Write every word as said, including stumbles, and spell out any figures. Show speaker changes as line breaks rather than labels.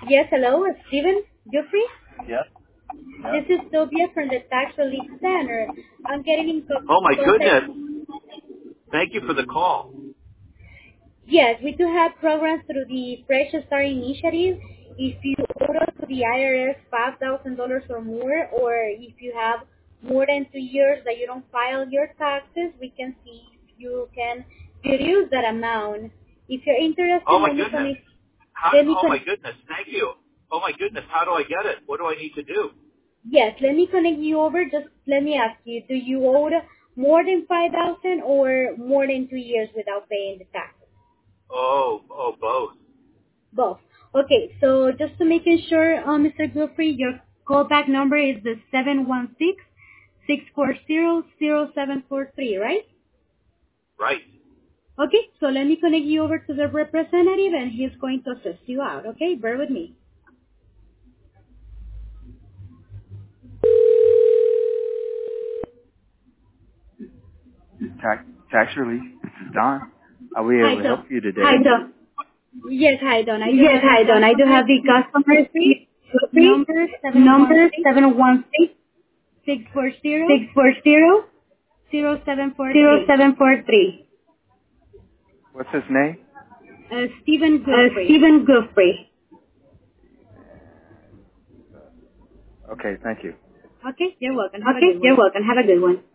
Yes, hello, Stephen Guthrie.
Yes. Yes.
This is Sylvia from the Tax Relief Center. I'm getting in co-
Oh my
contact.
goodness. Thank you for the call.
Yes, we do have programs through the Fresh Start Initiative. If you owe to the I R S five thousand dollars or more, or if you have more than two years that you don't file your taxes, we can see if you can reduce that amount. If you're
Oh
interested,
my
let me
goodness.
connect.
How,
Let me
oh my
connect.
goodness. Thank you. Oh my goodness. How do I get it? What do I need to do?
Yes, let me connect you over. Just let me ask you, do you owe more than five thousand or more than two years without paying the taxes?
Oh, oh, both.
Both. Okay, so just to making sure, uh, Mister Guthrie, your callback number is the seven one six, six four zero, zero seven four three, right?
Right.
Okay, so let me connect you over to the representative and he's going to assist you out, okay? Bear with me.
Tax, tax relief. This is Don. Are we
Hi,
able to help
Don.
you
Hi,
today?
Don. Yes, hi, Don. I do
Yes,
have the
hi, Don. I do
customer
have the customer three
number seven one
number
six,
seven one six
six four zero,
six four zero
zero seven four
zero
three.
seven four three. What's his name?
Uh, Stephen
Uh,
Guthrie.
Stephen Guthrie. Okay, thank you.
Okay, you're welcome. Have a
Okay,
good one.
you're welcome. Have a good one.